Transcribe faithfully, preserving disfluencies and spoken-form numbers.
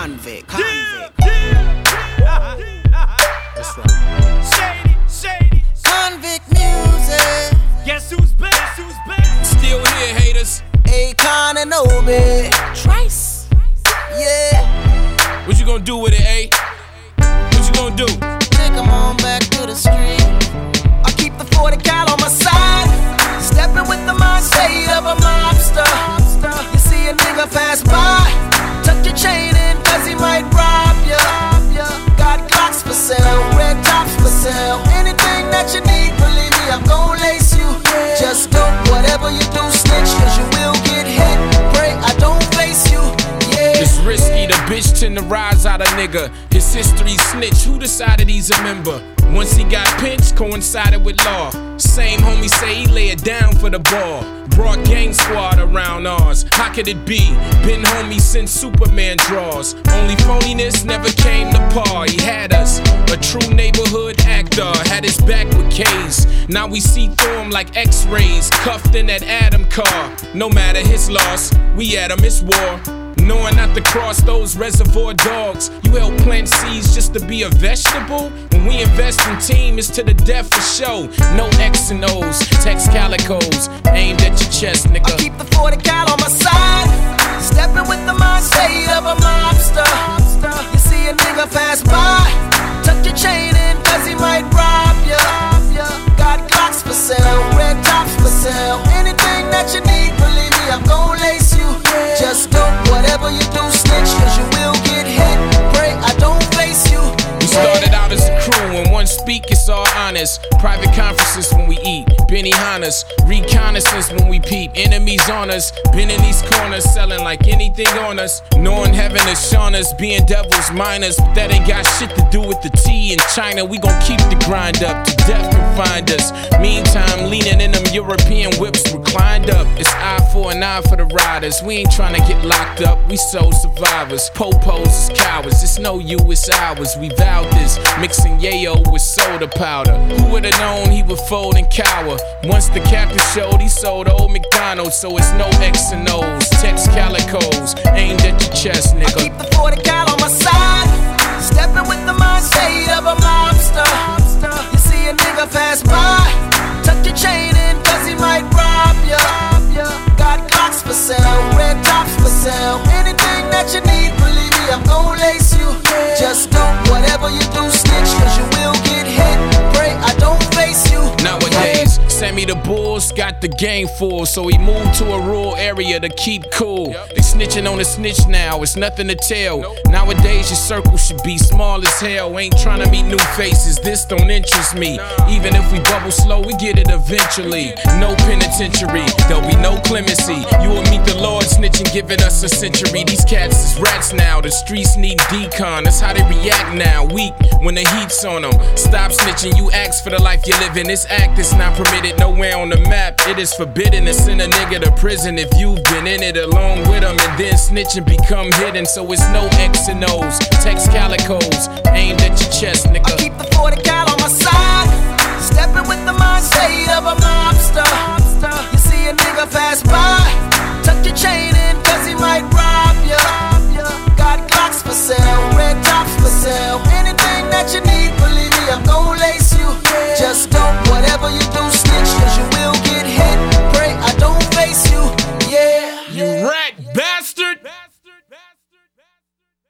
convict, convict. Yeah, yeah, yeah. That's right. Shady, shady. Convict music. Guess who's back? Who's back? Still here, haters. Akon and Obi. Trice. Yeah. What you gonna do with it, A? What you gonna do? Take 'em on back to the street. I keep the forty cal on my side. Stepping with the mindset of a mobster. You see a nigga pass by, tuck your chain in cause he might rob ya. Got Glocks for sale, red tops for sale. Anything that you need, believe me, I'm gon' lace you. Just do whatever you do, snitch, cause you will get hit. Pray I don't face you, yeah. It's risky, the bitch tend to rise out a nigga. His history snitch, who decided he's a member? Once he got pinched, coincided with law. Same homie say he lay it down for the ball. Brought gang squad around ours. How could it be? Been homie since Superman draws. Only phoniness never came to par. He had us, a true neighborhood actor. Had his back with K's. Now we see through him like X-rays. Cuffed in that Adam car. No matter his loss, we at him, it's war. Knowing not to cross those reservoir dogs. You help plant seeds just to be a vegetable? When we invest in team, it's to the death for show. No X and O's, text calicos, aimed at your chest, nigga. I keep the forty cal on my side. Stepping with the mindset of a mobster. You see a nigga pass by, tuck your chain in cause he might rob ya. Got Glocks for sale, red tops for sale. Anything that you need, believe me, I'm gon' lace you. Just do whatever you do, snitch, cause you will get hit. Pray I don't face you. We started out as a crew, when one speak, it's all honest. Private conferences when we eat, Benihana's. Reconnaissance when we peep, enemies on us. Been in these corners, selling like anything on us. Knowing heaven is shown us, being devils minors. But that ain't got shit to do with the tea in China. We gon' keep the grind up, to death can find us. Meantime, leaning in them European whips reclined up. It's eye for an eye for the riders. We ain't tryna get locked up, we soul survivors. Po-pos is cowards, it's no you, it's ours. We vowed this, mixing yayo with soda powder. Who would've known he would fold and cower? Once the captain showed, he sold old McDonald's. So it's no X and O's, text calicos, aimed at your chest, nigga. I keep the forty cal on my side. Stepping with the mindset of a mobster. You see a nigga pass by, tuck your chain in cause he might rob ya. Got Glocks for sale, red tops for sale. Anything that you need, believe me, I'm gon' lace you. Just do whatever you do, snitch, cause you will get hit. Pray I don't face you. Nowadays, Sammy the Bulls got the game full, so he moved to a rural area to keep cool. They snitching on a snitch now, it's nothing to tell. Nowadays your circle should be small as hell. Ain't trying to meet new faces, this don't interest me. Even if we bubble slow, we get it eventually. No penitentiary, there'll be no clemency. You will meet the Lord snitching, giving us a century. These cats is rats now, the streets need decon. That's how they react now, weak when the heat's on them. Stop snitching, you ask for the life you live in. This act is not permitted nowhere on the map. It is forbidden to send a nigga to prison if you've been in it along with him. And then snitching become hidden, so it's no X and O's, text calicos, aimed at your chest, nigga. I keep the forty cal on my side. Stepping with the mindset of a mobster. You see a nigga pass by, tuck your chain in cause he might rob